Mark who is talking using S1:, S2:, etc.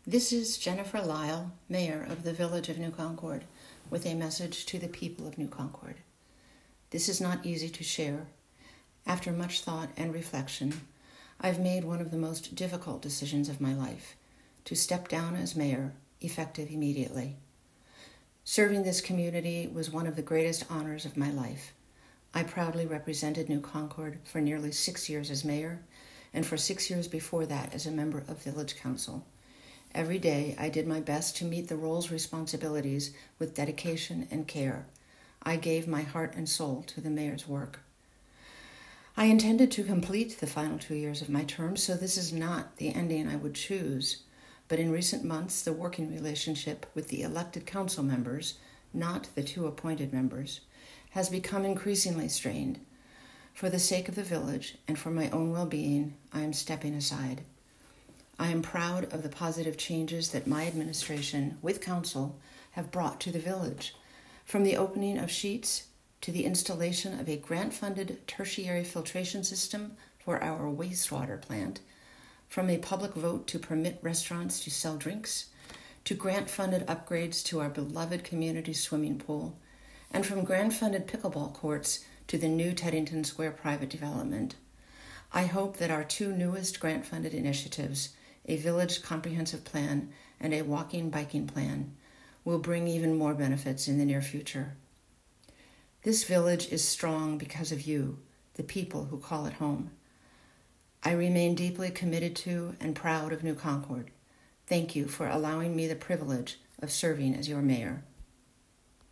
S1: This is Jennifer Lyle, Mayor of the Village of New Concord, with a message to the people of New Concord. This is not easy to share. After much thought and reflection, I've made one of the most difficult decisions of my life, to step down as mayor, effective immediately. Serving this community was one of the greatest honors of my life. I proudly represented New Concord for nearly 6 years as mayor, and for 6 years before that as a member of Village Council. Every day I did my best to meet the role's responsibilities with dedication and care. I gave my heart and soul to the mayor's work. I intended to complete the final 2 years of my term, so this is not the ending I would choose. But in recent months, the working relationship with the elected council members, not the 2 appointed members, has become increasingly strained. For the sake of the village and for my own well-being, I am stepping aside. I am proud of the positive changes that my administration, with council, have brought to the village, from the opening of Sheets to the installation of a grant-funded tertiary filtration system for our wastewater plant, from a public vote to permit restaurants to sell drinks, to grant-funded upgrades to our beloved community swimming pool, and from grant-funded pickleball courts to the new Teddington Square private development. I hope that our 2 newest grant-funded initiatives, a village comprehensive plan and a walking biking plan, will bring even more benefits in the near future. This village is strong because of you, the people who call it home. I remain deeply committed to and proud of New Concord. Thank you for allowing me the privilege of serving as your mayor.